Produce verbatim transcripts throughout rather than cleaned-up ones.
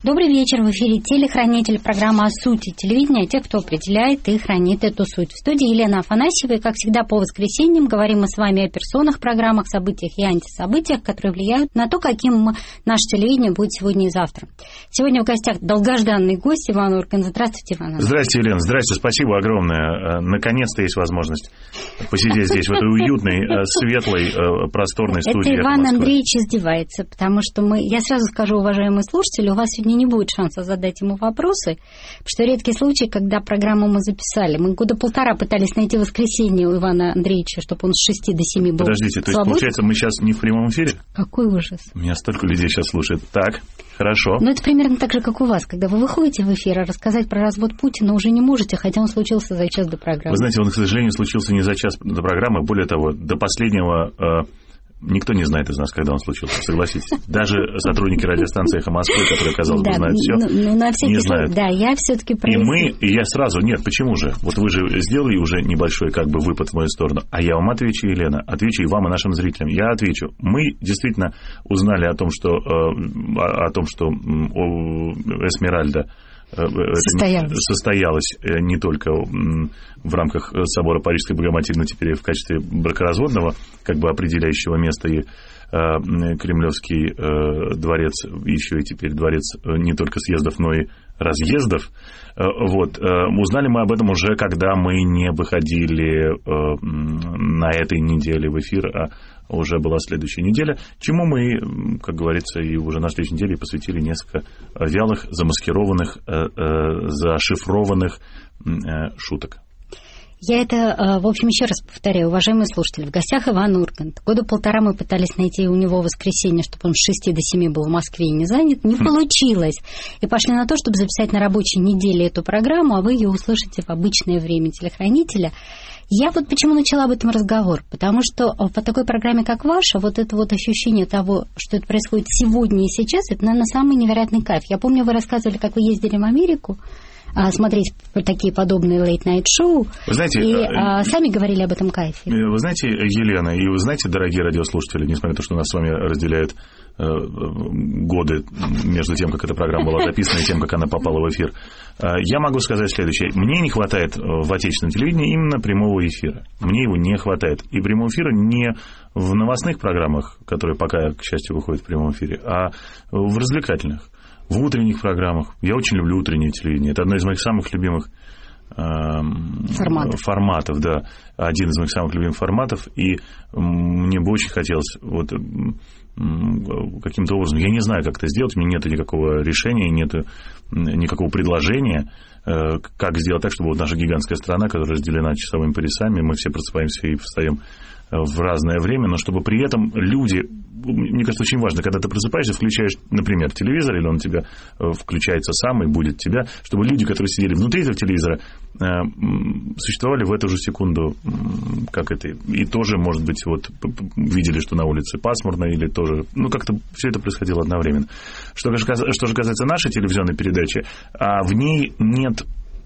Добрый вечер. В эфире телехранитель, программа «О сути телевидения», тех, кто определяет и хранит эту суть. В студии Елена Афанасьева, и, как всегда, по воскресеньям говорим мы с вами о персонах, программах, событиях и антисобытиях, которые влияют на то, каким наше телевидение будет сегодня и завтра. Сегодня в гостях долгожданный гость Иван Ургант. Здравствуйте, Иван. Здравствуйте, Елена. Здравствуйте. Спасибо огромное. Наконец-то есть возможность посидеть здесь, в этой уютной, светлой, просторной студии. Это Иван Андреевич издевается, потому что мы... Я сразу скажу, уважаемые слушатели, у вас сегодня не будет шанса задать ему вопросы, потому что редкий случай, когда программу мы записали. Мы года полтора пытались найти воскресенье у Ивана Андреевича, чтобы он с шести до семи был Подождите, то есть, свободен. Получается, мы сейчас не в прямом эфире? Какой ужас. Меня столько людей сейчас слушает. Так, хорошо. Ну, это примерно так же, как у вас. Когда вы выходите в эфир, а рассказать про развод Путина уже не можете, хотя он случился за час до программы. Вы знаете, он, к сожалению, случился не за час до программы. Более того, до последнего... Никто не знает из нас, когда он случился, согласитесь. Даже сотрудники радиостанции «Эхо Москвы», которые, казалось бы, да, знают все, ну, ну, на не знают. Да, я все-таки И мы, и я сразу, нет, почему же? Вот вы же сделали уже небольшой как бы выпад в мою сторону, а я вам отвечу, Елена, отвечу и вам, и нашим зрителям. Я отвечу. Мы действительно узнали о том, что, о том, что Эсмеральда состоялась. состоялась не только в рамках собора Парижской Богоматери, но теперь и в качестве бракоразводного, как бы определяющего места, и Кремлевский дворец, еще и теперь дворец не только съездов, но и разъездов. Вот. Узнали мы об этом уже, когда мы не выходили на этой неделе в эфир, а уже была следующая неделя, чему мы, как говорится, и уже на следующей неделе посвятили несколько вялых, замаскированных, зашифрованных шуток. Я это, в общем, еще раз повторяю, уважаемые слушатели, в гостях Иван Ургант. Года полтора мы пытались найти у него воскресенье, чтобы он с шести до семи был в Москве и не занят. Не получилось. И пошли на то, чтобы записать на рабочей неделе эту программу, а вы ее услышите в обычное время телехранителя. Я вот почему начала об этом разговор, потому что по такой программе, как ваша, вот это вот ощущение того, что это происходит сегодня и сейчас, это, наверное, самый невероятный кайф. Я помню, вы рассказывали, как вы ездили в Америку смотреть такие подобные лейт-найт-шоу, вы знаете, и а, сами говорили об этом кайфе. Вы знаете, Елена, и вы знаете, дорогие радиослушатели, несмотря на то, что нас с вами разделяют э, годы между тем, как эта программа была записана, и тем, как она попала в эфир, э, я могу сказать следующее. Мне не хватает в отечественном телевидении именно прямого эфира. Мне его не хватает. И прямого эфира не в новостных программах, которые пока, к счастью, выходят в прямом эфире, а в развлекательных. В утренних программах. Я очень люблю утреннее телевидение. Это одно из моих самых любимых э, форматов. форматов, да. Один из моих самых любимых форматов. И мне бы очень хотелось вот каким-то образом, я не знаю, как это сделать, у меня нет никакого решения, нет никакого предложения, как сделать так, чтобы вот наша гигантская страна, которая разделена часовыми поясами, мы все просыпаемся и встаем в разное время, но чтобы при этом люди, мне кажется, очень важно, когда ты просыпаешься, включаешь, например, телевизор, или он у тебя включается сам и будет тебя, чтобы люди, которые сидели внутри этого телевизора, существовали в эту же секунду, как это, и тоже, может быть, вот видели, что на улице пасмурно, или тоже, ну, как-то все это происходило одновременно. Что же, что же касается нашей телевизионной передачи, в ней нет...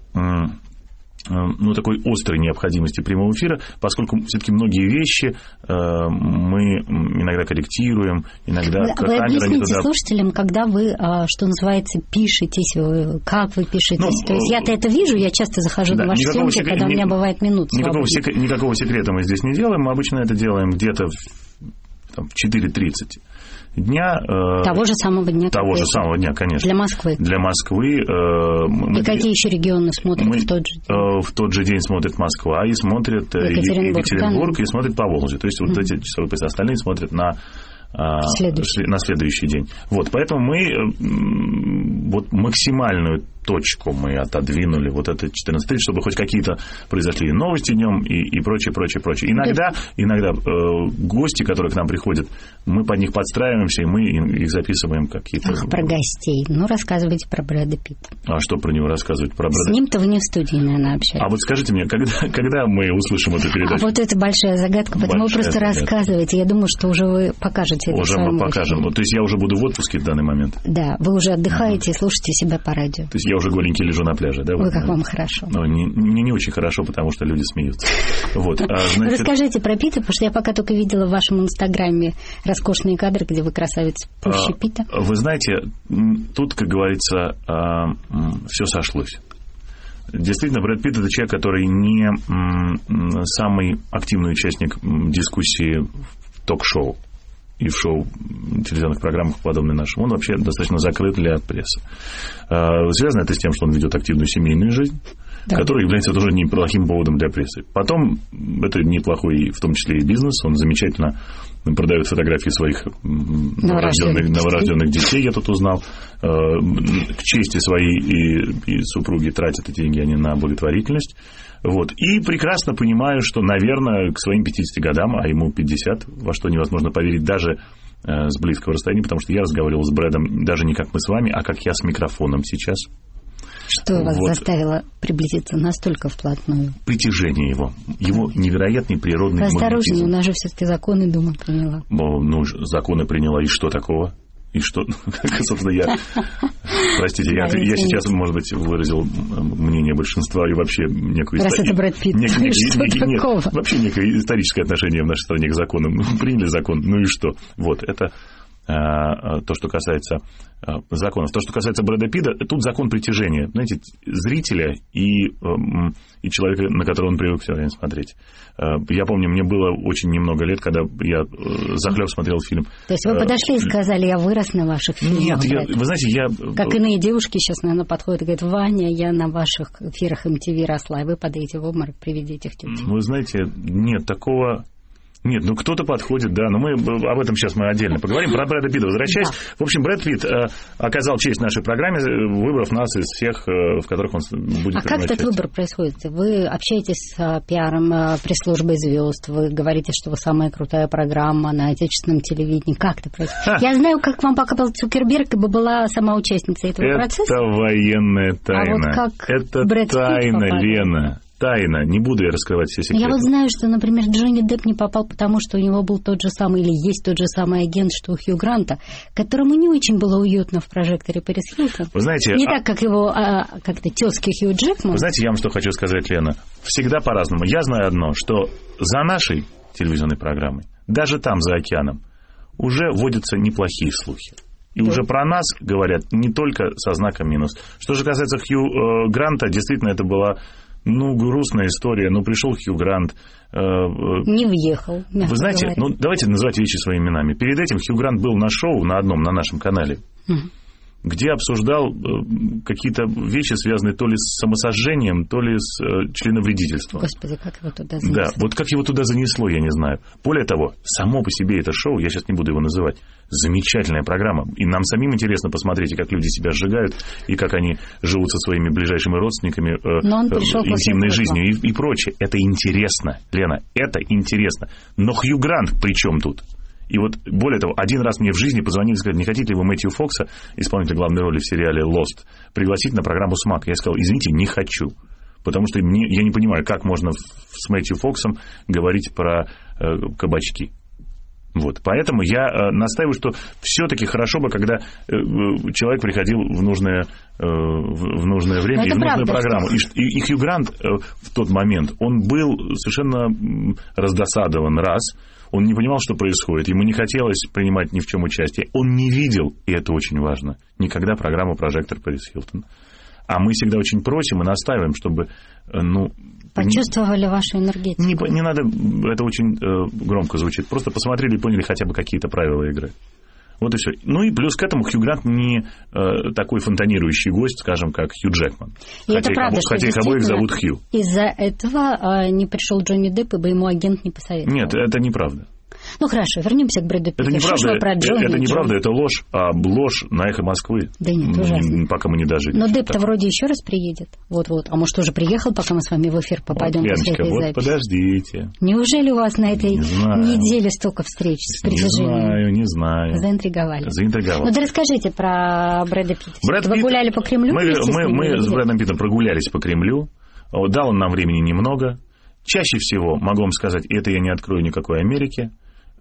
ну, такой острой необходимости прямого эфира, поскольку все-таки многие вещи э, мы иногда корректируем, иногда вы, вы объясните туда... слушателям, когда вы, что называется, пишетесь, как вы пишетесь. Ну, То есть я-то это вижу, я часто захожу да, на ваши съемки, секрет... когда у меня бывает минут никакого, сек... никакого секрета мы здесь не делаем, мы обычно это делаем где-то в, там, в четыре тридцать дня. Того же самого дня. Того же самого дня, конечно. Для Москвы. Для Москвы. Э, и какие еще регионы смотрят мы, в тот же день? Э, в тот же день смотрит Москва, и смотрит Екатеринбург, Екатеринбург да? и смотрит Поволжье. То есть mm-hmm. вот эти часовые пояса, остальные смотрят на, следующий. на следующий день. Вот, поэтому мы вот максимальную точку мы отодвинули, вот это четырнадцать тридцать, чтобы хоть какие-то произошли новости днем и, и прочее, прочее, прочее. Иногда, иногда э, гости, которые к нам приходят, мы под них подстраиваемся, и мы их записываем какие-то... Ах, про гостей. Ну, рассказывайте про Брэда Питта. А что про него рассказывать? Про Брэда... С ним-то вы не в студии, наверное, общаетесь. А вот скажите мне, когда, когда мы услышим эту передачу? А вот это большая загадка, поэтому большая вы просто загадка. Рассказываете. Я думаю, что уже вы покажете это уже мы покажем. Ну, то есть я уже буду в отпуске в данный момент? Да, вы уже отдыхаете и слушаете себя по радио. То есть я уже голенький лежу на пляже. Да, Ой, вот, как вам хорошо. Ну, не, мне не очень хорошо, потому что люди смеются. Вот, а, значит... Расскажите про Пита, потому что я пока только видела в вашем инстаграме роскошные кадры, где вы красавец пуще Пита. А, вы знаете, тут, как говорится, все сошлось. Действительно, Брэд Питт – это человек, который не самый активный участник дискуссии в ток-шоу и в шоу, телевизионных программах, подобных нашим. Он вообще достаточно закрыт для прессы. Связано это с тем, что он ведет активную семейную жизнь, да, который является тоже неплохим поводом для прессы. Потом, это неплохой, в том числе и бизнес, он замечательно продает фотографии своих новорожденных, новорожденных детей, я тут узнал. К чести своей и, и супруги тратят эти деньги они на благотворительность. Вот. И прекрасно понимаю, что, наверное, к своим пятидесяти годам, а ему пятьдесят, во что невозможно поверить даже с близкого расстояния, потому что я разговаривал с Брэдом даже не как мы с вами, а как я с микрофоном сейчас. Что вас вот. заставило приблизиться настолько вплотную? Притяжение его. Его невероятный природный магнетизм. Осторожнее, у нас же все-таки законы Дума приняла. Ну, законы приняла, и что такого? И что, собственно, я... Простите, я, я сейчас, может быть, выразил мнение большинства и вообще некую... Раз это Брэд Питт, нек, нек, что нек, такого? Нет, вообще некое историческое отношение в нашей стране к законам. Приняли закон, ну и что? Вот, это... то, что касается законов. То, что касается Брэда Питта, тут закон притяжения. Знаете, зрителя и, и человека, на которого он привык все время смотреть. Я помню, мне было очень немного лет, когда я захлеб смотрел фильм. То есть вы подошли и сказали, я вырос на ваших фильмах? Нет, я, вы знаете, я... Как иные девушки сейчас, наверное, подходят и говорят, Ваня, я на ваших эфирах эм ти ви росла, и вы подаете в обморок при виде этих тетей. Вы знаете, нет, такого... Нет, ну кто-то подходит, да, но мы об этом сейчас мы отдельно поговорим. Про Брэда Питта возвращаясь. Да. В общем, Брэд Питт э, оказал честь нашей программе, выбрав нас из всех, э, в которых он будет А как этот часть. выбор происходит? Вы общаетесь с э, пиаром, э, пресс-службой звезд, вы говорите, что вы самая крутая программа на отечественном телевидении. Как это происходит? Ха. Я знаю, как вам попал Цукерберг, ибо была сама участница этого это процесса. Это военная тайна. А вот как это Брэд тайна, Питт Лена. Тайна. Не буду я раскрывать все секреты. Я вот знаю, что, например, Джонни Депп не попал, потому что у него был тот же самый, или есть тот же самый агент, что у Хью Гранта, которому не очень было уютно в прожекторе Пэрис Хилтон. Вы знаете... Не а... так, как его а, как-то тезки Хью Джекман. Вы знаете, я вам что хочу сказать, Лена? Всегда по-разному. Я знаю одно, что за нашей телевизионной программой, даже там, за океаном, уже водятся неплохие слухи. И да. уже про нас говорят не только со знаком минус. Что же касается Хью э, Гранта, действительно, это была... Ну, грустная история. Ну, пришел Хью Грант. Э, не въехал, Вы знаете, говоря. ну, давайте называть вещи своими именами. Перед этим Хью Грант был на шоу, на одном, на нашем канале, mm. где обсуждал э, какие-то вещи, связанные то ли с самосожжением, то ли с э, членовредительством. Господи, как его туда занесло. Да, вот как его туда занесло, я не знаю. Более того, само по себе это шоу, я сейчас не буду его называть, замечательная программа. И нам самим интересно посмотреть, как люди себя сжигают, и как они живут со своими ближайшими родственниками, э, интимной жизнью и, и прочее. Это интересно, Лена, это интересно. Но Хью Грант при чем тут? И вот, более того, один раз мне в жизни позвонили и сказали, не хотите ли вы Мэтью Фокса, исполнителя главной роли в сериале «Lost», пригласить на программу «Смак». Я сказал, извините, не хочу. Потому что мне, я не понимаю, как можно с Мэтью Фоксом говорить про э, кабачки. Вот. Поэтому я э, настаиваю, что все-таки хорошо бы, когда э, человек приходил в нужное, э, в, в нужное время и в нужную правда, программу. Что... И, и Хью Грант э, в тот момент, он был совершенно раздосадован, раз. Он не понимал, что происходит. Ему не хотелось принимать ни в чем участие. Он не видел, и это очень важно, никогда программу «Прожектор» Пэрис Хилтон. А мы всегда очень просим и настаиваем, чтобы... Ну, почувствовали не, вашу энергетику. Не, не надо, это очень э, громко звучит. Просто посмотрели и поняли хотя бы какие-то правила игры. Вот и все. Ну и плюс к этому Хью Грант не э, такой фонтанирующий гость, скажем, как Хью Джекман. И хотя, это правда, их, хотя их обоих зовут Хью. Из-за этого э, не пришел Джонни Депп, ибо ему агент не посоветовал. Нет, это неправда. Ну хорошо, вернемся к Брэду Питту. Это неправда, про Джонни, это неправда, это ложь, а ложь на «Эхо Москвы». Да нет, ужасно. Пока мы не дожили. Но Депп-то вроде еще раз приедет. Вот-вот. А может, уже приехал, пока мы с вами в эфир попадем вот, после Леночка, этой вот записи? Подождите. Неужели у вас на этой не неделе столько встреч с притяжением? Не знаю, не знаю. Заинтриговали. Заинтриговали. Ну, да расскажите про Брэда Питта. Брэд Вы Питт... гуляли по Кремлю? Мы, мы, мы с Брэдом Питтом прогулялись по Кремлю. Дал он нам времени немного. Чаще всего, могу вам сказать, это я не открою никакой Америки,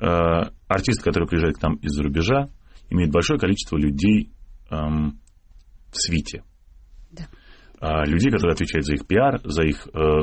артисты, которые приезжают к нам из-за рубежа, имеют большое количество людей эм, в свите. Да. людей, которые отвечают за их пиар, за их,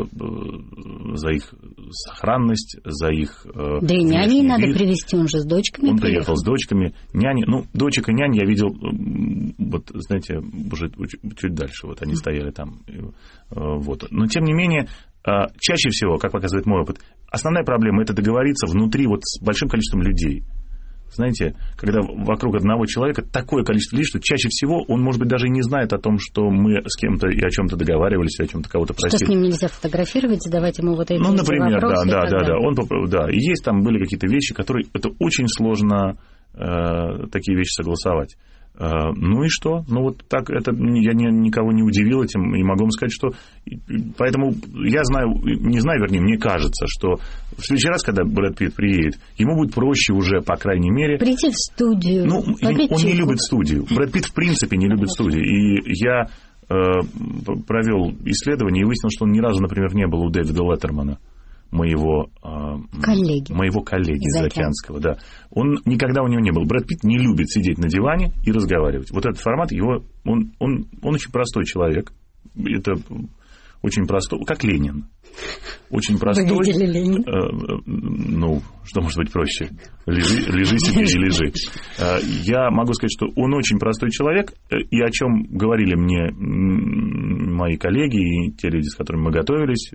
за их сохранность, за их... Да и няней надо привезти, он же с дочками Он приехал. приехал с дочками. Няни, ну, дочек и нянь я видел, вот, знаете, уже чуть дальше, вот они стояли там. Вот. Но, тем не менее, чаще всего, как показывает мой опыт, основная проблема – это договориться внутри вот с большим количеством людей. Знаете, когда вокруг одного человека такое количество людей, что чаще всего он, может быть, даже и не знает о том, что мы с кем-то и о чем-то договаривались, и о чем-то кого-то просили. Что с ним нельзя фотографировать, задавать ему вот эти ну, например, вопросы. Да, да, да, да. Он, далее. да. И есть там были какие-то вещи, которые... Это очень сложно э, такие вещи согласовать. Uh, ну и что? Ну вот так это я не, никого не удивил этим, и могу вам сказать, что поэтому я знаю, не знаю, вернее, мне кажется, что в следующий раз, когда Брэд Питт приедет, ему будет проще уже, по крайней мере... Прийти в студию. Ну, он не любит студию. Брэд Питт в принципе не любит студию. И я э, провел исследование и выяснил, что он ни разу, например, не был у Дэвида Леттермана, моего коллеги, моего коллеги заокеанского, да. Он никогда у него не был. Брэд Питт не любит сидеть на диване и разговаривать. Вот этот формат его, он, он, он очень простой человек. Это очень простой, как Ленин. Очень простой. Вы видели Ленина? Э, ну, что может быть проще? Лежи, лежи себе и лежи. Э, я могу сказать, что он очень простой человек, и о чем говорили мне мои коллеги и те люди, с которыми мы готовились.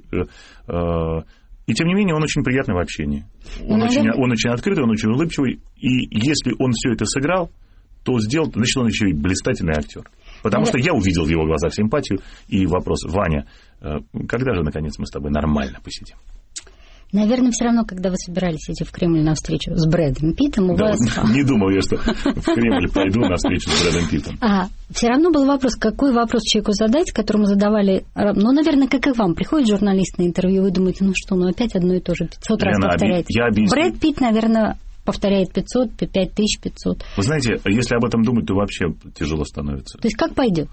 Э, И, тем не менее, он очень приятный в общении. Он, ну, очень, он очень открытый, он очень улыбчивый. И если он все это сыграл, то сделал, значит, он еще и блистательный актер. Потому что я увидел в его глазах симпатию и вопрос: Ваня, когда же, наконец, мы с тобой нормально посидим? Наверное, все равно, когда вы собирались идти в Кремль на встречу с Брэдом Питтом, у да, вас... Не думал я, что в Кремль пойду на встречу с Брэдом Питтом. А, все равно был вопрос, какой вопрос человеку задать, которому задавали... Ну, наверное, как и вам. Приходит журналист на интервью, вы думаете, ну что, ну опять одно и то же, пятьсот раз повторяет. Брэд Питт, наверное... повторяет пятьсот, пять тысяч пятьсот. Вы знаете, если об этом думать, то вообще тяжело становится. То есть как пойдет?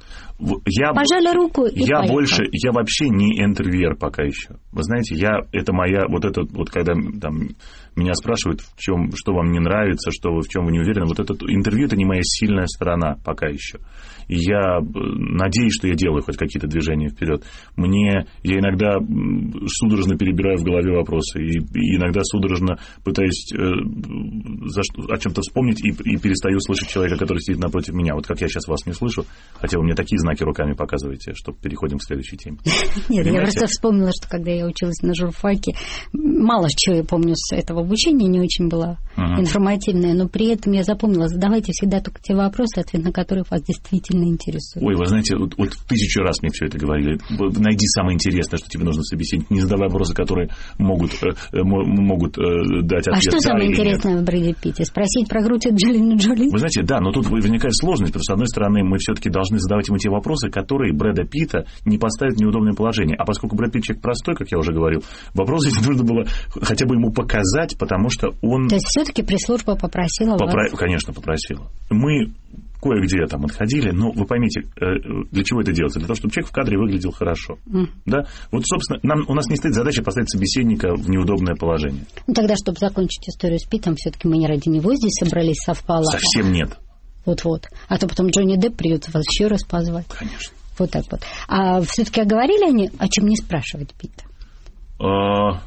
Я, Пожали руку и я поехал. больше, я вообще не интервьюер пока еще. Вы знаете, я, это моя, вот это, вот когда там меня спрашивают, в чем, что вам не нравится, что вы, в чем вы не уверены, вот это интервью, это не моя сильная сторона пока еще. И я надеюсь, что я делаю хоть какие-то движения вперед. Мне, я иногда судорожно перебираю в голове вопросы, и, и иногда судорожно пытаюсь э, за что, о чем-то вспомнить и, и перестаю слышать человека, который сидит напротив меня. Вот как я сейчас вас не слышу, хотя вы мне такие знаки руками показываете, что переходим к следующей теме. Нет, я просто вспомнила, что когда я училась на журфаке, мало чего я помню с этого обучения, не очень была uh-huh. информативная, но при этом я запомнила, задавайте всегда только те вопросы, ответ на которые вас действительно интересует. Ой, вы знаете, вот, вот в тысячу раз мне все это говорили. Найди самое интересное, что тебе нужно собеседовать. Не задавай вопросы, которые могут, э, могут э, дать ответ. А что да самое интересное нет. в Брэде Питте? Спросить про грудь Анджелины Джоли? Вы знаете, да, но тут возникает сложность, потому что, с одной стороны, мы все-таки должны задавать ему те вопросы, которые Брэда Питта не поставят в неудобное положение. А поскольку Брэд Питт человек простой, как я уже говорил, вопросы эти нужно было хотя бы ему показать, потому что он... То есть все-таки пресс-служба попросила Попро... вас? Конечно, попросила. Мы кое-где там отходили, но вы поймите, для чего это делается? Для того, чтобы человек в кадре выглядел хорошо. Mm. Да? Вот, собственно, нам, у нас не стоит задача поставить собеседника в неудобное положение. Ну, тогда, чтобы закончить историю с Питтом, все-таки мы не ради него здесь собрались, совпало. Совсем нет. Вот-вот. А то потом Джонни Депп придется вас еще раз позвать. Конечно. Вот так вот. А все-таки говорили они, о чем не спрашивать Питта? А,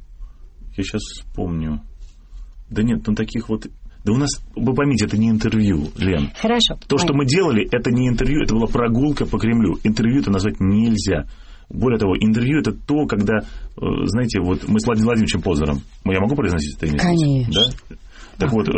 я сейчас вспомню. Да нет, ну таких вот... Да у нас, вы поймите, это не интервью, Лен. Хорошо. То, что мы делали, это не интервью, это была прогулка по Кремлю. Интервью это назвать нельзя. Более того, интервью это то, когда, знаете, вот мы с Владимиром Владимировичем Познером, я могу произносить это имя? Конечно. Да? Так вот,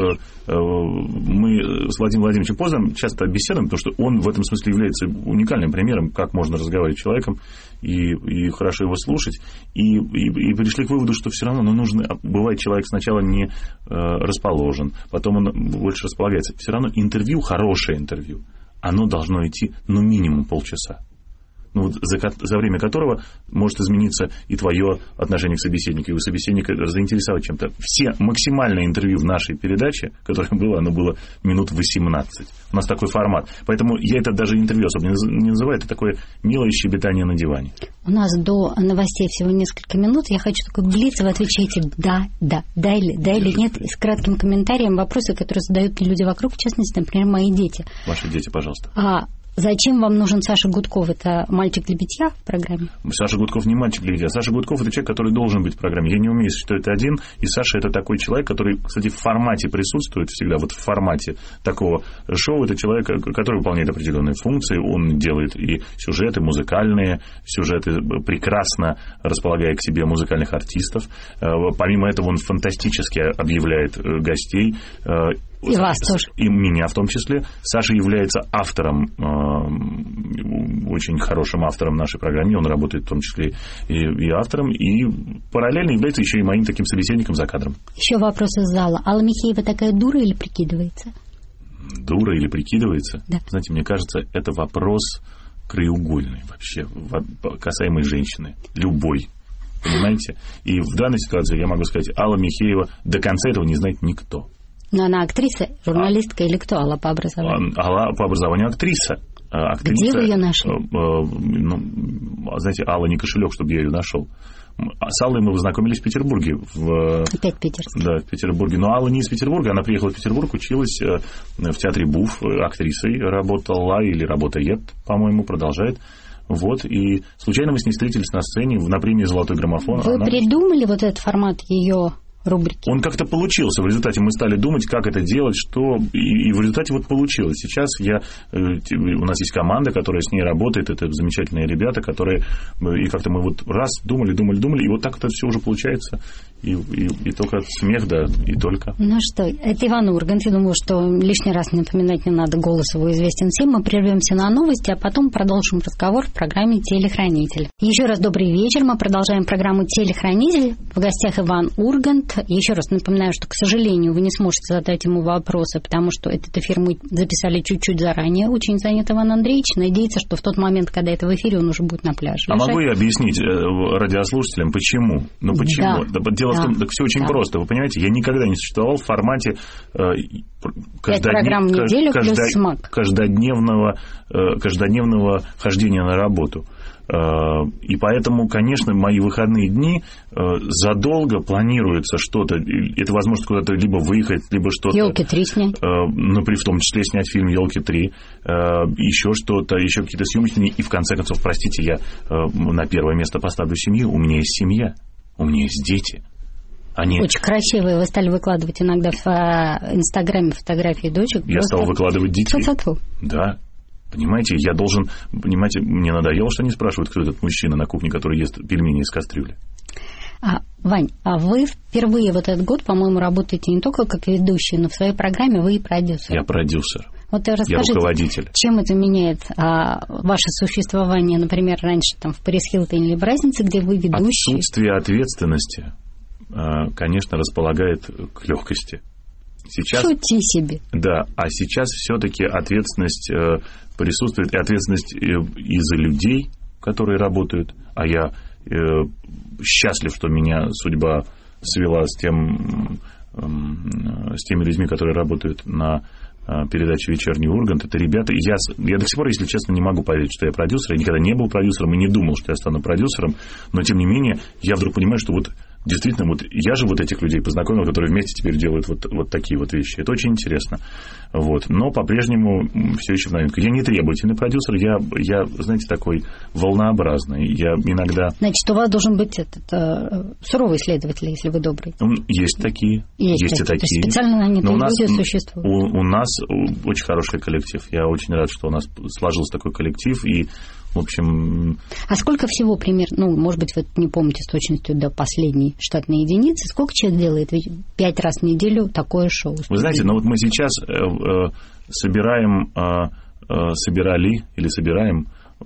мы с Владимиром Владимировичем Познером часто беседуем, потому что он в этом смысле является уникальным примером, как можно разговаривать с человеком и, и хорошо его слушать. И, и, и пришли к выводу, что все равно ну, нужно, бывает, человек сначала не расположен, потом он больше располагается. Все равно интервью, хорошее интервью, оно должно идти ну минимум полчаса. Ну, за, за время которого может измениться и твое отношение к собеседнику, и у собеседника заинтересовать чем-то. Все максимальное интервью в нашей передаче, которое было, оно было минут восемнадцать. У нас такой формат. Поэтому я это даже интервью особо не называю, это такое милое щебетание на диване. У нас до новостей всего несколько минут. Я хочу такой блиц, вы отвечаете «да», «да», «да» или, да или «нет», с кратким комментарием вопросы, которые задают мне люди вокруг, в частности, например, мои дети. Ваши дети, пожалуйста. А Зачем вам нужен Саша Гудков? Это мальчик для битья в программе? Саша Гудков не мальчик для битья. Саша Гудков – это человек, который должен быть в программе. Я не умею, что это один. И Саша – это такой человек, который, кстати, в формате присутствует всегда. Вот в формате такого шоу. Это человек, который выполняет определенные функции. Он делает и сюжеты музыкальные, сюжеты прекрасно располагая к себе музыкальных артистов. Помимо этого, он фантастически объявляет гостей. И вас тоже. И меня в том числе. Саша является автором, очень хорошим автором нашей программы. Он работает в том числе и, и автором, и параллельно является еще и моим таким собеседником за кадром. Еще вопрос из зала. Алла Михеева такая дура или прикидывается? Дура или прикидывается? Да. Знаете, мне кажется, это вопрос краеугольный вообще, касаемый женщины. Любой. Понимаете? И в данной ситуации я могу сказать, Алла Михеева до конца этого не знает никто. Но она актриса, журналистка а, или кто? Алла по образованию? Алла по образованию актриса. актриса. Где вы ее нашли? Ну, знаете, Алла не кошелек, чтобы я ее нашел. С Аллой мы познакомились в Петербурге. В... Опять Питерский. Да, в Петербурге. Но Алла не из Петербурга, она приехала в Петербург, училась в театре БУФ, актрисой работала или работает, по-моему, продолжает. Вот, и случайно мы с ней встретились на сцене на премии «Золотой граммофон». Вы она... придумали вот этот формат ее рубрики? Он как-то получился. В результате мы стали думать, как это делать, что... И, и в результате вот получилось. Сейчас я... у нас есть команда, которая с ней работает. Это замечательные ребята, которые... И как-то мы вот раз думали, думали, думали, и вот так это все уже получается. И, и, и только смех, да, и только. Ну что, это Иван Ургант. Я думаю, что лишний раз напоминать не надо, голос его известен всем. Мы прервемся на новости, а потом продолжим разговор в программе «Телехранитель». Еще раз добрый вечер. Мы продолжаем программу «Телехранитель». В гостях Иван Ургант. Еще раз напоминаю, что, к сожалению, вы не сможете задать ему вопросы, потому что этот эфир мы записали чуть-чуть заранее. Очень занят Иван Андреевич. Надеется, что в тот момент, когда это в эфире, он уже будет на пляже. А могу я объяснить радиослушателям, почему? Ну, почему? Да. Дело Да. в том, так все очень да. просто. Вы понимаете, я никогда не существовал в формате э, программ в неделю каждод... плюс смак. каждодневного, э, каждодневного хождения на работу. Э, и поэтому, конечно, мои выходные дни э, задолго планируется что-то. Это возможность куда-то либо выехать, либо что-то... «Елки три» снять. Э, ну, в том числе снять фильм «Елки три». Э, еще что-то, еще какие-то съемочные дни. И в конце концов, простите, я э, на первое место поставлю семью. У меня есть семья, у меня есть дети. Они... Очень красивые. Вы стали выкладывать иногда в Инстаграме фотографии дочек. Я стал выкладывать детей. Фу-фу-фу. Да. Понимаете, я должен... Понимаете, мне надоело, что они спрашивают, кто этот мужчина на кухне, который ест пельмени из кастрюли. А, Вань, а вы впервые вот этот год, по-моему, работаете не только как ведущий, но в своей программе вы и продюсер. Я продюсер. Вот расскажите, я руководитель. Чем это меняет а, ваше существование, например, раньше там в Пэрис Хилтоне или в «Разнице», где вы ведущий? Отсутствие ответственности, конечно, располагает к легкости. Сейчас, Шути себе. Да, а сейчас все-таки ответственность присутствует, и ответственность и за людей, которые работают, а я счастлив, что меня судьба свела с тем, с теми людьми, которые работают на передаче «Вечерний Ургант». Это ребята, я, я до сих пор, если честно, не могу поверить, что я продюсер. Я никогда не был продюсером и не думал, что я стану продюсером, но тем не менее я вдруг понимаю, что вот действительно, вот я же вот этих людей познакомил, которые вместе теперь делают вот, вот такие вот вещи. Это очень интересно. Вот. Но по-прежнему все еще в новинку. Я не требовательный продюсер, я, я, знаете, такой волнообразный. Я иногда... Значит, у вас должен быть этот, э, суровый следователь, если вы добрый. Есть такие. Есть, есть такие. И такие. Специально нанятые люди существуют. У, у нас очень хороший коллектив. Я очень рад, что у нас сложился такой коллектив. И в общем... А сколько всего примерно, ну, может быть, вы не помните с точностью до последней штатной единицы, сколько человек делает? Ведь пять раз в неделю такое шоу. Вы знаете, ну вот мы сейчас э, э, собираем, э, э, собирали или собираем,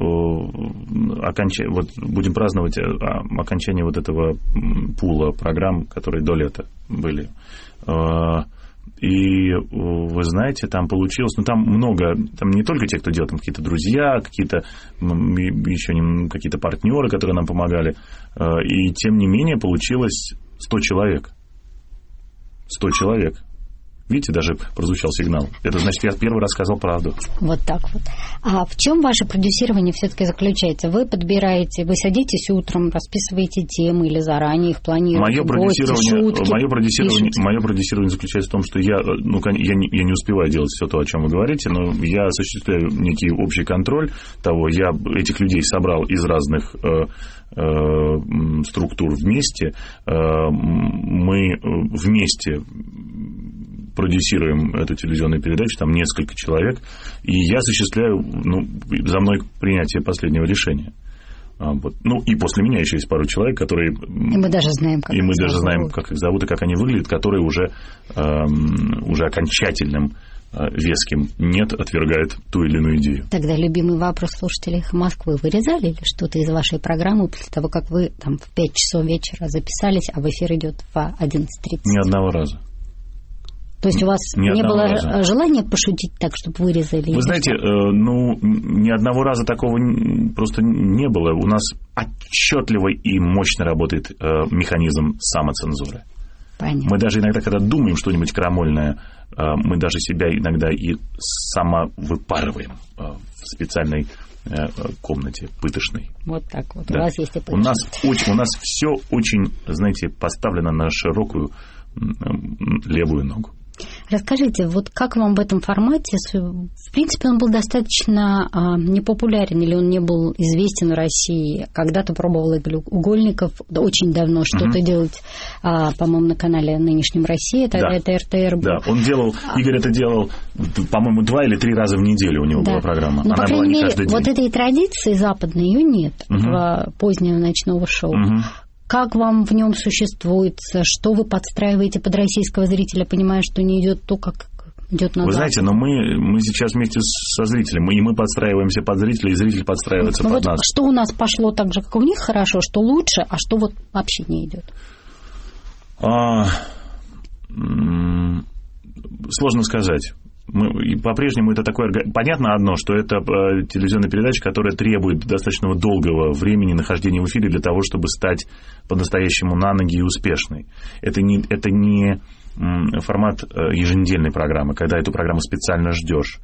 э, оконч... вот будем праздновать э, окончание вот этого пула программ, которые до лета были. Э, И вы знаете, там получилось, ну там много, там не только те, кто делал, там какие-то друзья, какие-то еще не, какие-то партнеры, которые нам помогали. И тем не менее получилось сто человек. сто человек. Видите, даже прозвучал сигнал. Это значит, я первый раз сказал правду. Вот так вот. А в чем ваше продюсирование все-таки заключается? Вы подбираете, вы садитесь утром, расписываете темы или заранее их планируете? Мое гости, продюсирование, шутки, мое, продюсирование, мое продюсирование заключается в том, что я, ну, я, не, я не успеваю делать все то, о чем вы говорите, но я осуществляю некий общий контроль того. Я этих людей собрал из разных э, э, структур вместе. Э, мы вместе продюсируем эту телевизионную передачу, там несколько человек, и я осуществляю, ну, за мной принятие последнего решения. Вот. Ну, и после меня еще есть пару человек, которые... И мы даже знаем, как, и мы их, даже зовут. знаем, как их зовут и как они выглядят, которые уже, эм, уже окончательным, э, веским «нет» отвергают ту или иную идею. Тогда любимый вопрос слушателей Москвы. Вырезали ли что-то из вашей программы после того, как вы там в пять часов вечера записались, а в эфир идет в одиннадцать тридцать? Ни одного раза. То есть у вас ни не было раза. желания пошутить так, чтобы вырезали? Вы знаете, э, ну, ни одного раза такого просто не было. У нас отчетливо и мощно работает э, механизм самоцензуры. Понятно. Мы даже иногда, когда думаем что-нибудь крамольное, э, мы даже себя иногда и самовыпарываем э, в специальной э, комнате пытошной. Вот так вот. Да. У вас есть и у нас, очень, у нас все очень, знаете, поставлено на широкую э, левую ногу. Расскажите, вот как вам в этом формате, в принципе, он был достаточно а, непопулярен, или он не был известен в России? Когда-то пробовал Игорь Угольников очень давно что-то uh-huh. делать, а, по-моему, на канале нынешнем «Россия», тогда да. это эр тэ эр был. Да, он делал, Игорь это делал, по-моему, два или три раза в неделю у него да. была программа. Но, она по крайней была не мере, каждый день. Вот этой традиции западной ее нет uh-huh. в позднего ночного шоу. Uh-huh. Как вам в нем существует? Что вы подстраиваете под российского зрителя, понимая, что не идет то, как идет на Вы Запад? знаете, но мы, мы сейчас вместе со зрителем, и мы подстраиваемся под зрителя, и зритель подстраивается ну, под вот нас. Что у нас пошло так же, как у них хорошо, что лучше, а что вот вообще не идет? А, м- сложно сказать. Мы, и по-прежнему это такое... Понятно одно, что это телевизионная передача, которая требует достаточно долгого времени нахождения в эфире для того, чтобы стать по-настоящему на ноги и успешной. Это не, это не формат еженедельной программы, когда эту программу специально ждешь.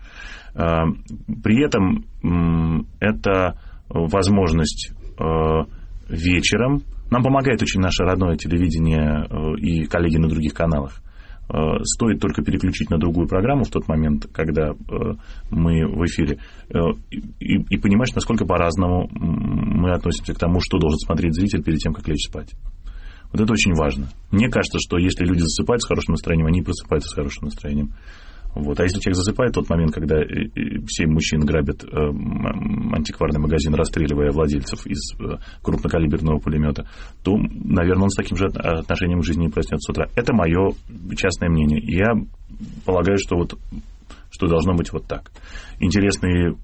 При этом это возможность вечером... Нам помогает очень наше родное телевидение и коллеги на других каналах. Стоит только переключить на другую программу в тот момент, когда мы в эфире, и, и понимаешь, насколько по-разному мы относимся к тому, что должен смотреть зритель перед тем, как лечь спать. Вот это очень важно. Мне кажется, что если люди засыпают с хорошим настроением, они просыпаются с хорошим настроением. Вот. А если человек засыпает в тот момент, когда семь мужчин грабят антикварный магазин, расстреливая владельцев из крупнокалиберного пулемета, то, наверное, он с таким же отношением к жизни не проснется с утра. Это мое частное мнение. Я полагаю, что вот что должно быть вот так. Интересные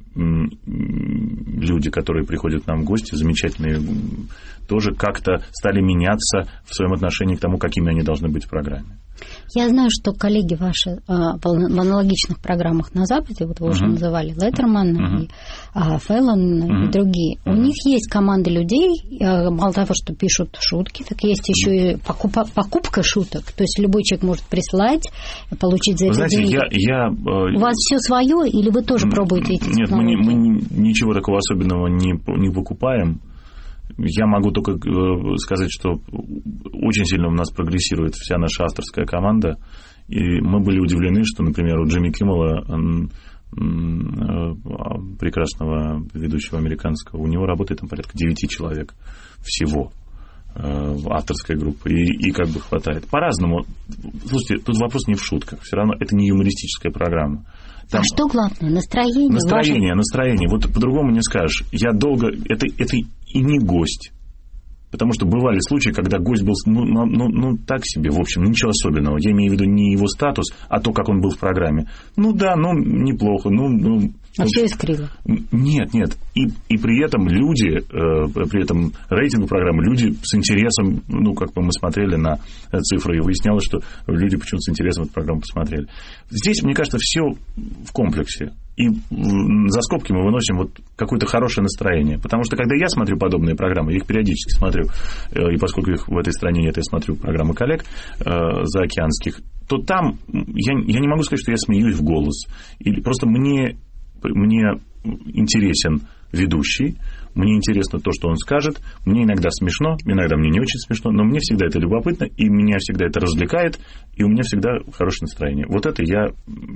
люди, которые приходят к нам в гости, замечательные, тоже как-то стали меняться в своем отношении к тому, какими они должны быть в программе. Я знаю, что коллеги ваши в аналогичных программах на Западе, вот вы uh-huh. уже называли Леттермана uh-huh. и а, Феллон uh-huh. и другие, uh-huh. у них есть команда людей, мало того, что пишут шутки, так есть еще uh-huh. и покупа, покупка шуток. То есть любой человек может прислать, получить за это знаете, деньги. Я, я, у вас все свое, или вы тоже пробуете эти Нет, мы, технологии? мы ничего такого особенного не, не покупаем. Я могу только сказать, что очень сильно у нас прогрессирует вся наша авторская команда. И мы были удивлены, что, например, у Джимми Киммела, прекрасного ведущего американского, у него работает там порядка девяти человек всего авторской группы. И, и как бы хватает. По-разному. Слушайте, тут вопрос не в шутках. Все равно это не юмористическая программа. Там... А что главное? Настроение? Настроение, ваше... настроение. Вот по-другому не скажешь. Я долго... Это, это и не гость. Потому что бывали случаи, когда гость был ну, ну, ну, так себе, в общем, ничего особенного. Я имею в виду не его статус, а то, как он был в программе. Ну да, ну неплохо. Ну, ну, а все искрило? Нет, нет. И, и при этом люди, э, при этом рейтинг программы, люди с интересом, ну, как бы мы смотрели на цифры, и выяснялось, что люди почему-то с интересом эту программу посмотрели. Здесь, мне кажется, все в комплексе. И за скобки мы выносим вот какое-то хорошее настроение. Потому что, когда я смотрю подобные программы, я их периодически смотрю, и поскольку их в этой стране нет, я смотрю программы коллег заокеанских, то там я, я не могу сказать, что я смеюсь в голос. Или просто мне, мне интересен ведущий, мне интересно то, что он скажет, мне иногда смешно, иногда мне не очень смешно, но мне всегда это любопытно, и меня всегда это развлекает, и у меня всегда хорошее настроение. Вот это я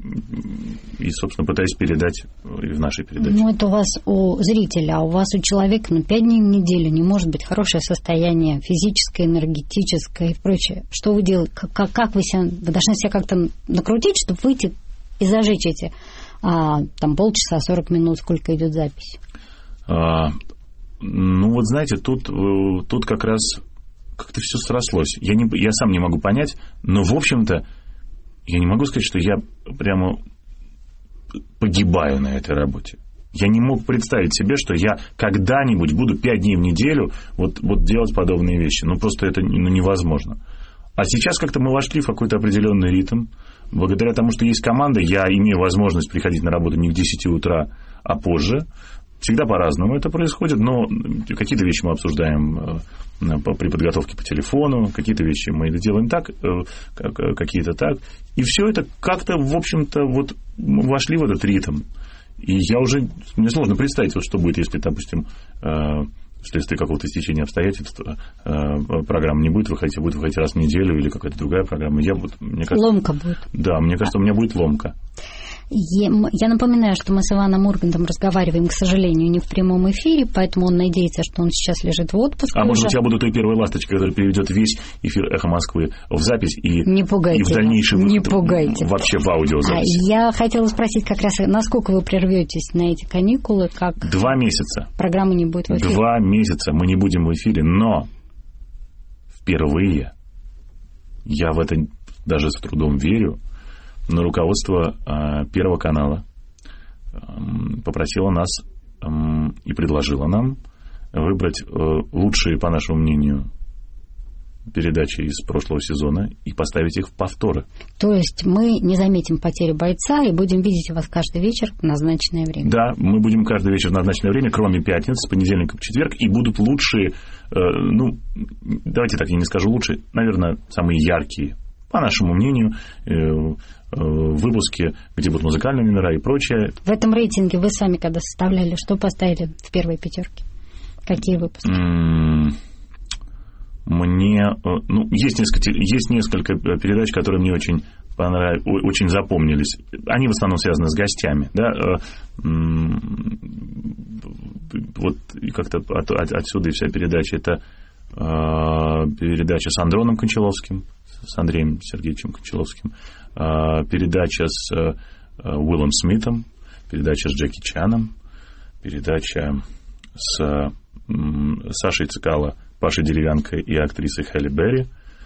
и, собственно, пытаюсь передать в нашей передаче. Ну, это у вас у зрителя, а у вас у человека, ну, пять дней в неделю не может быть хорошее состояние физическое, энергетическое и прочее. Что вы делаете? Как, как вы себя... Вы должны себя как-то накрутить, чтобы выйти и зажечь эти а, там полчаса, сорок минут, сколько идет запись? А, ну, вот знаете, тут, тут как раз как-то все срослось. Я, не, я сам не могу понять, но, в общем-то, я не могу сказать, что я прямо погибаю на этой работе. Я не мог представить себе, что я когда-нибудь буду пять дней в неделю вот, вот делать подобные вещи. Ну, просто это ну, невозможно. А сейчас как-то мы вошли в какой-то определенный ритм. Благодаря тому, что есть команда, я имею возможность приходить на работу не к десяти утра, а позже. Всегда по-разному это происходит, но какие-то вещи мы обсуждаем при подготовке по телефону, какие-то вещи мы делаем так, какие-то так. И все это как-то, в общем-то, вот мы вошли в этот ритм. И я уже... Мне сложно представить, вот что будет, если, допустим, вследствие какого-то стечения обстоятельств программа не будет выходить, а будет выходить раз в неделю или какая-то другая программа. Я вот, мне кажется, ломка будет. Да, мне кажется, у меня будет ломка. Я напоминаю, что мы с Иваном Ургантом разговариваем, к сожалению, не в прямом эфире, поэтому он надеется, что он сейчас лежит в отпуске. А уже. Может быть, я буду той первой ласточкой, которая переведет весь эфир «Эхо Москвы» в запись и, не пугайте, и в дальнейшем не пугайте. Вообще в аудиозапись. А я хотела спросить как раз, насколько вы прерветесь на эти каникулы, как... Два месяца. Программа не будет в эфире. Два месяца мы не будем в эфире, но впервые, я в это даже с трудом верю, но руководство э, Первого канала э, попросило нас э, и предложило нам выбрать э, лучшие, по нашему мнению, передачи из прошлого сезона и поставить их в повторы. То есть мы не заметим потери бойца и будем видеть вас каждый вечер в назначенное время? Да, мы будем каждый вечер в назначенное время, кроме пятницы, с понедельника по четверг, и будут лучшие, э, ну, давайте так, я не скажу лучшие, наверное, самые яркие, по нашему мнению, э, выпуски, где будут музыкальные номера и прочее. В этом рейтинге вы сами когда составляли, что поставили в первой пятерке? Какие выпуски? Мне... Ну, есть несколько, есть несколько передач, которые мне очень понравились, очень запомнились. Они в основном связаны с гостями. Да? Вот как-то от, от, отсюда и вся передача. Это передача с Андроном Кончаловским, с Андреем Сергеевичем Кончаловским, передача с Уиллом Смитом, передача с Джеки Чаном, передача с Сашей Цикало, Пашей Деревянкой и актрисой Хэлли Берри.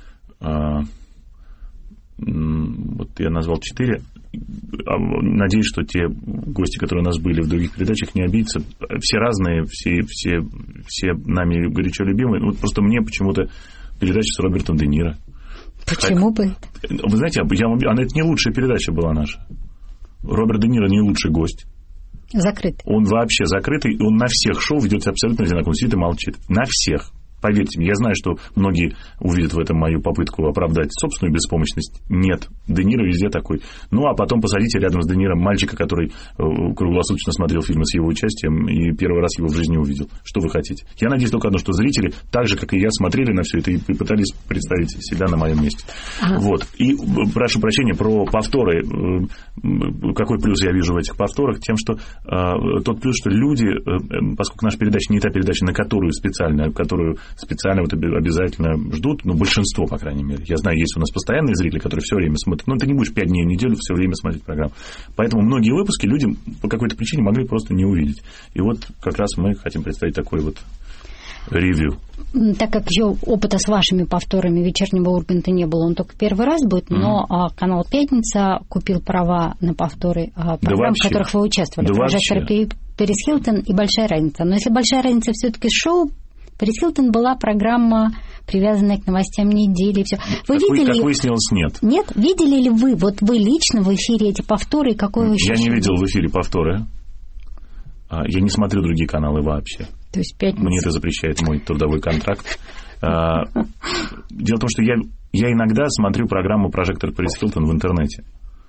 Вот я назвал четыре. Надеюсь, что те гости, которые у нас были в других передачах, не обидятся. Все разные, все, все, все нами горячо любимые. Вот просто мне почему-то передача с Робертом Де Ниро. Почему бы? Вы знаете, я, она, это не лучшая передача была наша. Роберт Де Ниро не лучший гость. Закрытый. Он вообще закрытый, он на всех шоу ведет абсолютно одинаково, сидит и молчит. На всех. Поверьте мне, я знаю, что многие увидят в этом мою попытку оправдать собственную беспомощность. Нет, Де Ниро везде такой. Ну, а потом посадите рядом с Де Ниро мальчика, который круглосуточно смотрел фильмы с его участием и первый раз его в жизни увидел. Что вы хотите? Я надеюсь только одно, что зрители, так же, как и я, смотрели на все это и пытались представить себя на моем месте. Ага. Вот. И прошу прощения про повторы. Какой плюс я вижу в этих повторах? Тем, что э, тот плюс, что люди, э, поскольку наша передача не та передача, на которую специально, которую специально вот обязательно ждут, ну, большинство, по крайней мере. Я знаю, есть у нас постоянные зрители, которые все время смотрят. Но ты не будешь пять дней в неделю все время смотреть программу. Поэтому многие выпуски люди по какой-то причине могли просто не увидеть. И вот как раз мы хотим представить такой вот ревью. Так как еще опыта с вашими повторами «Вечернего Урганта» не было, он только первый раз будет, mm-hmm. но а, канал «Пятница» купил права на повторы а, программ, да в которых вы участвовали. Да «Прожектор Пэрис Хилтон» и «Большая разница». Но если «Большая разница» все-таки шоу, Пэрис Хилтон была программа, привязанная к новостям недели. Все. Вы как, видели... как выяснилось, нет. Нет? Видели ли вы, вот вы лично в эфире эти повторы? Какое ощущение? Я не видел в эфире повторы. Я не смотрю другие каналы вообще. То есть пятница. Мне это запрещает мой трудовой контракт. Дело в том, что я, я иногда смотрю программу «Прожектор Пэрис Хилтон» в интернете.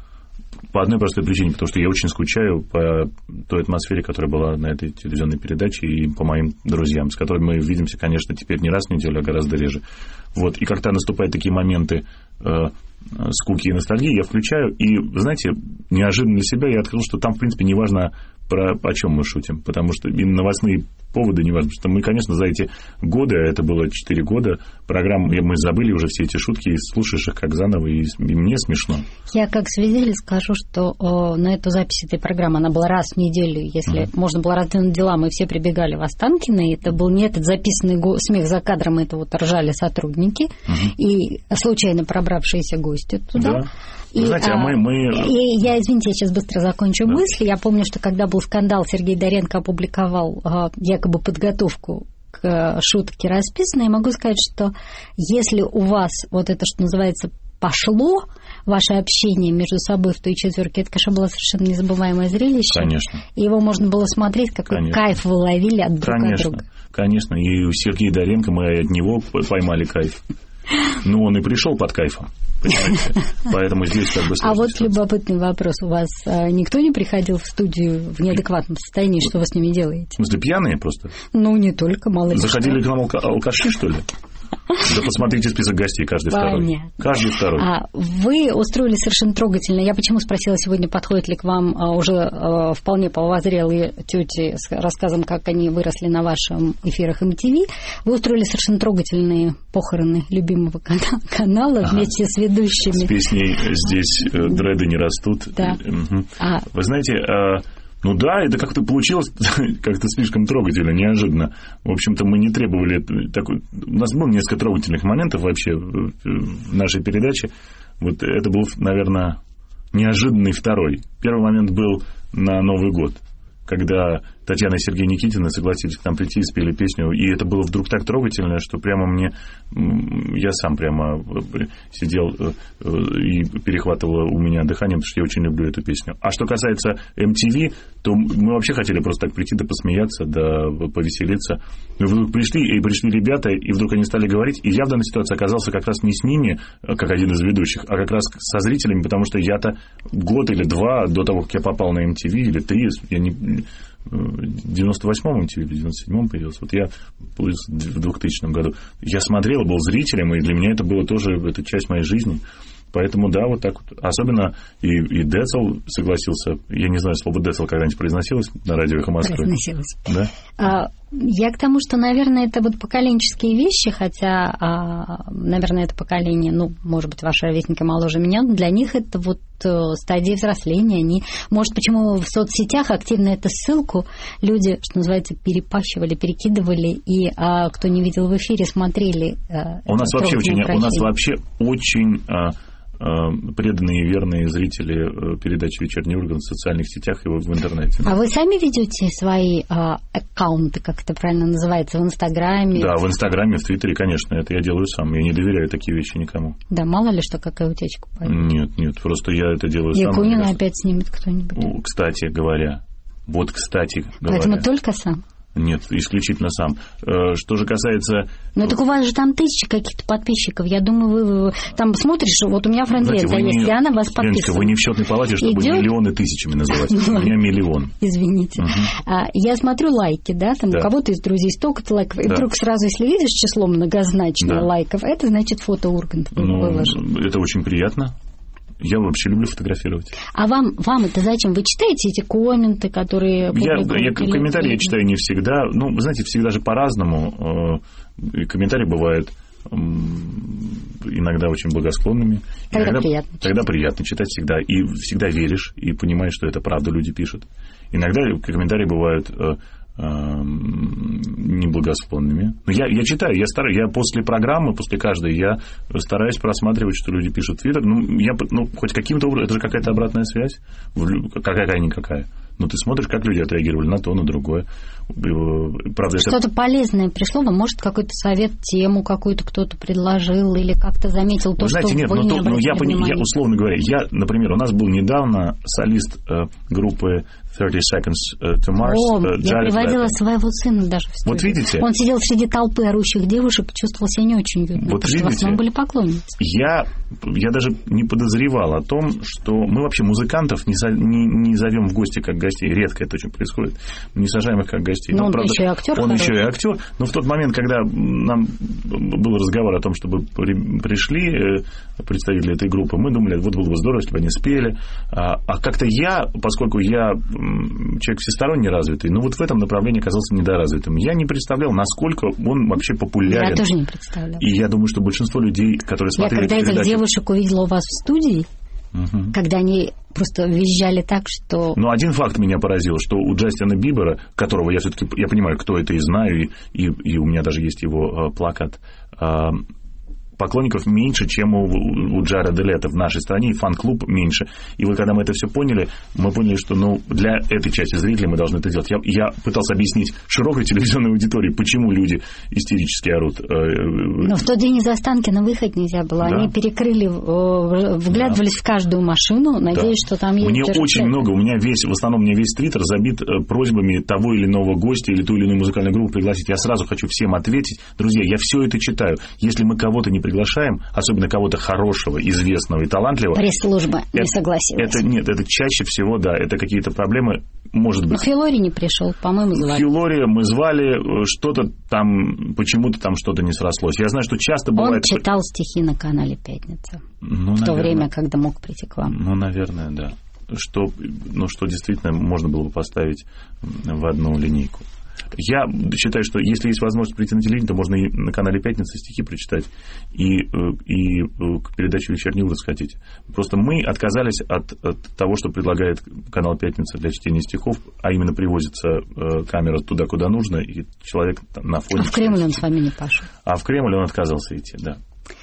По одной простой причине, потому что я очень скучаю по той атмосфере, которая была на этой телевизионной передаче, и по моим друзьям, с которыми мы видимся, конечно, теперь не раз в неделю, а гораздо реже. Вот. И когда наступают такие моменты э, скуки и ностальгии, я включаю, и, знаете, неожиданно для себя я открыл, что там, в принципе, неважно, про, о чем мы шутим, потому что и новостные поводы неважно, что мы, конечно, за эти годы, а это было четыре года, программу, мы забыли уже все эти шутки, и слушаешь их как заново, и, и мне смешно. Я как свидетель скажу, что о, на эту запись этой программы, она была раз в неделю, если mm-hmm. можно было раздвинуть дела, мы все прибегали в Останкино, и это был не этот записанный го- смех за кадром, это вот ржали сотрудники, mm-hmm. и случайно пробравшиеся гости туда. Да. И, знаете, а мы, мы... И я, извините, я сейчас быстро закончу да. мысль. Я помню, что когда был скандал, Сергей Доренко опубликовал а, якобы подготовку к шутке расписанной. Я могу сказать, что если у вас вот это, что называется, пошло, ваше общение между собой в той четверке, это, конечно, было совершенно незабываемое зрелище. Конечно. И его можно было смотреть, какой конечно. Кайф вы ловили от друг конечно. от друга. Конечно, и у Сергея Доренко мы от него поймали кайф. Ну, он и пришел под кайфом, понимаете? Поэтому здесь как бы... А вот ситуация. Любопытный вопрос. У вас а, никто не приходил в студию в неадекватном состоянии? Что вы с ними делаете? В смысле, пьяные просто? Ну, не только, мало ли. Заходили что. к нам алка- алкаши, что ли? Да посмотрите список гостей, каждый Понятно. второй. Каждый второй. А вы устроили совершенно трогательно. Я почему спросила сегодня, подходят ли к вам а, уже а, вполне половозрелые тети с рассказом, как они выросли на вашем эфирах эм ти ви. Вы устроили совершенно трогательные похороны любимого кана- канала ага. вместе с ведущими. С песней «Здесь дреды не растут». Да. Угу. А... Вы знаете... Ну да, это как-то получилось как-то слишком трогательно, неожиданно. В общем-то, мы не требовали... Такой... У нас было несколько трогательных моментов вообще в нашей передаче. Вот это был, наверное, неожиданный второй. Первый момент был на Новый год, когда Татьяна и Сергей Никитины согласились к нам прийти и спели песню. И это было вдруг так трогательно, что прямо мне... Я сам прямо сидел и перехватывало у меня дыхание, потому что я очень люблю эту песню. А что касается эм ти ви, то мы вообще хотели просто так прийти, да посмеяться, да повеселиться. Мы вдруг пришли, и пришли ребята, и вдруг они стали говорить, и я в данной ситуации оказался как раз не с ними, как один из ведущих, а как раз со зрителями, потому что я-то год или два до того, как я попал на эм ти ви, или три, я не... в девяносто восьмом эм ти ви или в девяносто седьмом появился. Вот я в двухтысячном году. Я смотрел, был зрителем, и для меня это было тоже это часть моей жизни. Поэтому, да, вот так вот. Особенно и, и Децл согласился. Я не знаю, слово Децл когда-нибудь произносилось на радио «Эхо Москвы». Произносилось. Да? А, я к тому, что, наверное, это вот поколенческие вещи, хотя, а, наверное, это поколение, ну, может быть, ваши ровесники моложе меня, но для них это вот стадия взросления. Они, может, почему в соцсетях активно эту ссылку люди, что называется, перепащивали, перекидывали, и а, кто не видел в эфире, смотрели. А, у нас вообще очень, у нас вообще очень... А... преданные и верные зрители передачи «Вечерний Ургант» в социальных сетях и в интернете. А вы сами ведете свои а, аккаунты, как это правильно называется, в Инстаграме? Да, в Инстаграме, в Твиттере, конечно, это я делаю сам. Я не доверяю такие вещи никому. Да, мало ли что, какая утечка пойдет. Нет, нет, просто я это делаю сам. Якунина опять снимет кто-нибудь. Кстати говоря, вот кстати говоря. Поэтому только сам? Нет, исключительно сам. Что же касается... Ну, так у вас же там тысячи каких-то подписчиков. Я думаю, вы, вы там смотришь, вот у меня френдлета есть, и она вас подписывает. Леночка, вы не в счетной палате, чтобы Идёт? Миллионы тысячами называть. У меня миллион. Извините. Угу. Я смотрю лайки, да, там да. у кого-то из друзей столько-то лайков, и да. вдруг сразу, если видишь число многозначное да. лайков, это значит фото Ургант ну, выложил. Это очень приятно. Я вообще люблю фотографировать. А вам, вам это зачем? Вы читаете эти комменты, которые... Я, я комментарии я читаю не всегда. Ну, вы знаете, всегда же по-разному. И комментарии бывают иногда очень благосклонными. Тогда иногда, приятно. Тогда приятно читать всегда. И всегда веришь, и понимаешь, что это правда люди пишут. Иногда комментарии бывают... неблагосклонными. Но я, я читаю, я стараюсь, я после программы, после каждой, я стараюсь просматривать, что люди пишут в Твиттер. Ну, я, ну, хоть каким-то образом, это же какая-то обратная связь, какая-никакая. Но ты смотришь, как люди отреагировали на то, на другое. Правда, что-то это... полезное пришло вам, может, какой-то совет, тему какую-то кто-то предложил или как-то заметил то, знаете, что нет, вы ну, не то, обратили ну, я, внимания. я, условно говоря, я, например, у нас был недавно солист э, группы thirty seconds to Mars. О, uh, я приводила Лето. Своего сына даже в студию. Вот видите? Он сидел среди толпы орущих девушек, чувствовал себя не очень уютно, вот потому видите? Что в основном были поклонницы. Я, я даже не подозревал о том, что мы вообще музыкантов не, не, не зовем в гости как гостей. Редко это очень происходит. Мы не сажаем их как гостей. Но, но он правда, еще и актер. Он хороший. еще и актер. Но в тот момент, когда нам был разговор о том, чтобы пришли представители этой группы, мы думали, вот было бы здорово, если бы они спели. А, а как-то я, поскольку я человек всесторонне развитый, но вот в этом направлении оказался недоразвитым. Я не представлял, насколько он вообще популярен. Я тоже не представляла. И я думаю, что большинство людей, которые смотрели я когда эту этих передачу... девушек увидела у вас в студии, угу. когда они просто визжали так, что... Но один факт меня поразил, что у Джастина Бибера, которого я все-таки, я понимаю, кто это и знаю, и, и, и у меня даже есть его э, плакат, э, поклонников меньше, чем у, у Джареда Лето в нашей стране, и фан-клуб меньше. И вот когда мы это все поняли, мы поняли, что ну, для этой части зрителей мы должны это делать. Я, я пытался объяснить широкой телевизионной аудитории, почему люди истерически орут. Но в тот день из Останкина выехать нельзя было. Да. Они перекрыли, вглядывались да. в каждую машину, надеясь, да. что там есть... Мне очень человек. много, у меня весь, в основном у меня весь твиттер забит просьбами того или иного гостя или ту или иную музыкальную группу пригласить. Я сразу хочу всем ответить. Друзья, я все это читаю. Если мы кого-то не приглашаем, особенно кого-то хорошего, известного и талантливого... Пресс-служба не согласилась. Это нет, это чаще всего, да, это какие-то проблемы, может быть... Но Хью-Лори не пришел, по-моему, звали. Хью-Лори мы звали, что-то там, почему-то там что-то не срослось. Я знаю, что часто бывает... Он читал стихи на канале «Пятница». Ну, в наверное, то время, когда мог прийти к вам. Ну, наверное, да. Что, ну, что действительно можно было бы поставить в одну линейку. Я считаю, что если есть возможность прийти на телевидение, то можно и на канале «Пятница» стихи прочитать, и, и к передаче «Вечерний Ургант» сходить. Просто мы отказались от, от того, что предлагает канал «Пятница» для чтения стихов, а именно привозится камера туда, куда нужно, и человек на фоне... А в Кремль он с вами не пошел? А в Кремль он отказался идти, да.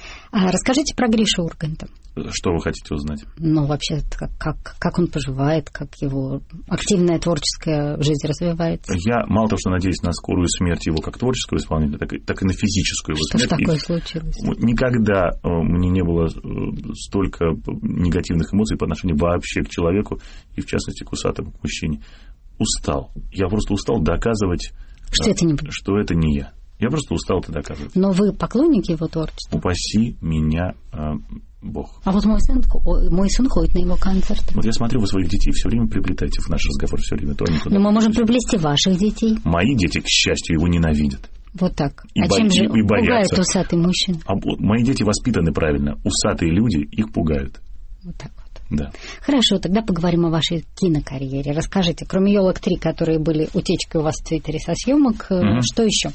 А расскажите про Гришу Урганта. Что вы хотите узнать? Ну, вообще, как, как, как он поживает, как его активная творческая жизнь развивается? Я мало того, что надеюсь на скорую смерть его как творческого исполнителя, так и, так и на физическую его что смерть. Что ж такое и случилось? Никогда мне не было столько негативных эмоций по отношению вообще к человеку, и в частности к усатому мужчине. Устал. Я просто устал доказывать, что это не, что это не я. Я просто устал это доказывать. Но вы поклонник его творчества? Упаси меня э, Бог. А вот мой сын, мой сын ходит на его концерты. Вот я смотрю, вы своих детей все время приплетаете в наш разговор, все время. То они Но мы можем приплести ваших детей. Мои дети, к счастью, его ненавидят. Вот так. И а бо... чем же и, и пугает усатый мужчина? А мои дети воспитаны правильно. Усатые люди их пугают. Вот так вот. Да. Хорошо, тогда поговорим о вашей кинокарьере. Расскажите, кроме «Елок три», которые были утечкой у вас в Твиттере со съемок, угу. что еще?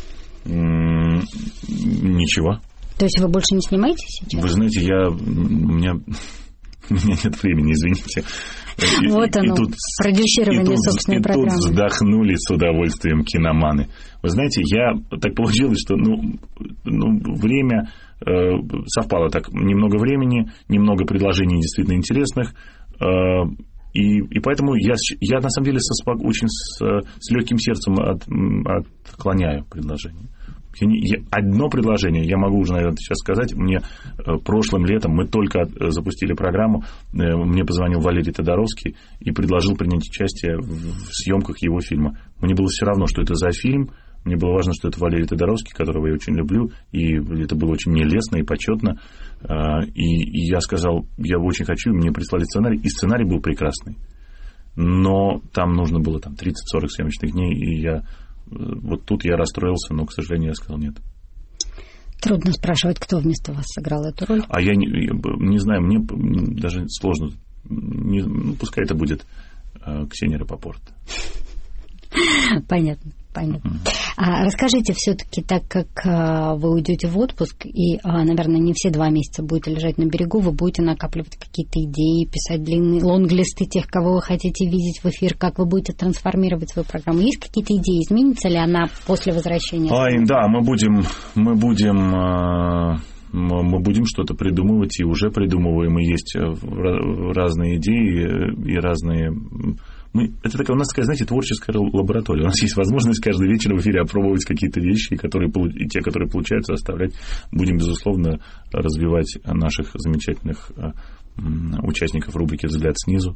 Ничего. То есть вы больше не снимаете сейчас? Вы знаете, я... у меня... У меня нет времени, извините. И, вот оно, и тут, продюсирование и тут, собственной и программы. И тут вздохнули с удовольствием киноманы. Вы знаете, я... Так получилось, что ну, ну, время э, совпало так. Немного времени, немного предложений действительно интересных. Э, и, и поэтому я, я на самом деле со, очень с, с легким сердцем от, отклоняю предложение. Одно предложение, я могу уже, наверное, сейчас сказать. Мне прошлым летом, мы только запустили программу, мне позвонил Валерий Тодоровский и предложил принять участие в съемках его фильма. Мне было все равно, что это за фильм. Мне было важно, что это Валерий Тодоровский, которого я очень люблю, и это было очень нелестно и почетно. И, и я сказал, я очень хочу, и мне прислали сценарий, и сценарий был прекрасный. Но там нужно было там, тридцать-сорок съемочных дней, и я... Вот тут я расстроился, но, к сожалению, я сказал нет. Трудно спрашивать, кто вместо вас сыграл эту роль. А я не, я не знаю, мне даже сложно. Не, ну, пускай это будет э, Ксения Рапопорт. Понятно, понятно. Uh-huh. А расскажите, все-таки, так как а, вы уйдете в отпуск, и, а, наверное, не все два месяца будете лежать на берегу, вы будете накапливать какие-то идеи, писать длинные лонглисты тех, кого вы хотите видеть в эфир, как вы будете трансформировать свою программу. Есть какие-то идеи? Изменится ли она после возвращения? Ай, да, мы будем, мы будем, мы будем что-то придумывать, и уже придумываем, и есть разные идеи и разные... Мы, это такая, у нас такая, знаете, творческая лаборатория. У нас есть возможность каждый вечер в эфире опробовать какие-то вещи, которые, и те, которые получаются, оставлять. Будем, безусловно, развивать наших замечательных участников рубрики «Взгляд снизу».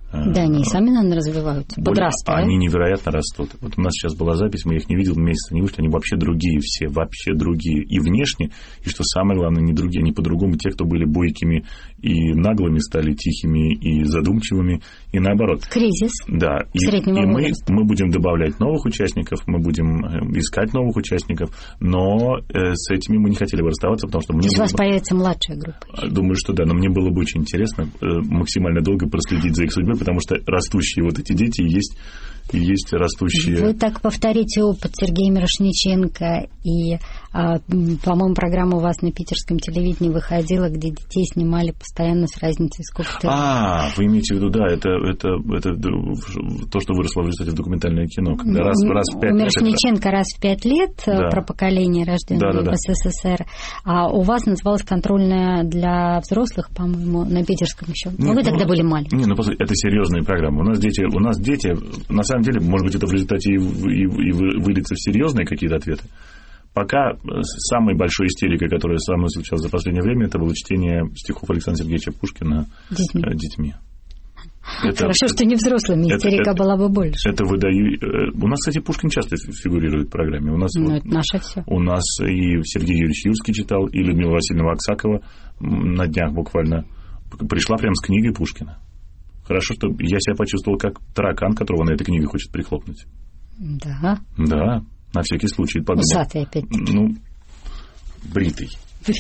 Да, они и сами, наверное, развиваются, подрастают. Они невероятно растут. Вот у нас сейчас была запись, мы их не видели, месяца не вышли, они вообще другие все, вообще другие. И внешне, и что самое главное, не другие, они по-другому. Те, кто были бойкими и наглыми, стали тихими и задумчивыми, и наоборот. Кризис. Да, и, и мы, мы будем добавлять новых участников, мы будем искать новых участников, но э, с этими мы не хотели бы расставаться, потому что... Мне То есть у вас бы... появится младшая группа? Думаю, что да, но мне было бы очень интересно э, максимально долго проследить за их судьбой, потому что растущие вот эти дети есть, есть растущие... Вы так повторите опыт Сергея Мирошниченко, и, а, по-моему, программа у вас на питерском телевидении выходила, где детей снимали постоянно с разницей сколько-то... А, вы имеете в виду, да, это, это, это то, что выросло в результате в документальное кино, когда раз, раз в пять у лет... Мирошниченко раз в пять лет, да. Про поколение, рожденное да, да, в СССР, а у вас называлась контрольная для взрослых, по-моему, на питерском еще. Ну, вы ну, тогда были маленькие. Не, ну, это серьезные программы. У нас дети, у нас дети, на самом деле, может быть, это в результате и, и, и выльется в серьезные какие-то ответы. Пока самой большой истерикой, которая со мной случалась за последнее время, это было чтение стихов Александра Сергеевича Пушкина детьми. детьми. Это, Хорошо, что не взрослыми, истерика это, была бы больше. Это выдаю... У нас, кстати, Пушкин часто фигурирует в программе. У нас, ну, вот, это наше все. У нас и Сергей Юрьевич Юрский читал, и Людмила Васильевна Аксакова на днях буквально пришла прямо с книгой Пушкина. Хорошо, что я себя почувствовал как таракан, которого на этой книге хочет прихлопнуть. Да? Да, на всякий случай. Усатый опять-таки. Ну, бритый.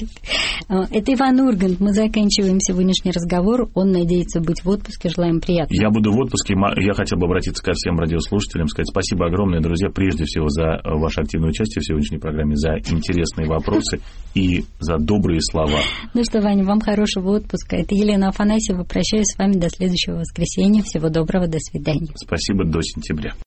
Это Иван Ургант. Мы заканчиваем сегодняшний разговор. Он надеется быть в отпуске. Желаем приятного. Я буду в отпуске. Я хотел бы обратиться ко всем радиослушателям, сказать спасибо огромное, друзья, прежде всего за ваше активное участие в сегодняшней программе, за интересные вопросы и за добрые слова. Ну что, Ваня, вам хорошего отпуска. Это Елена Афанасьева. Прощаюсь с вами до следующего воскресенья. Всего доброго. До свидания. Спасибо. До сентября.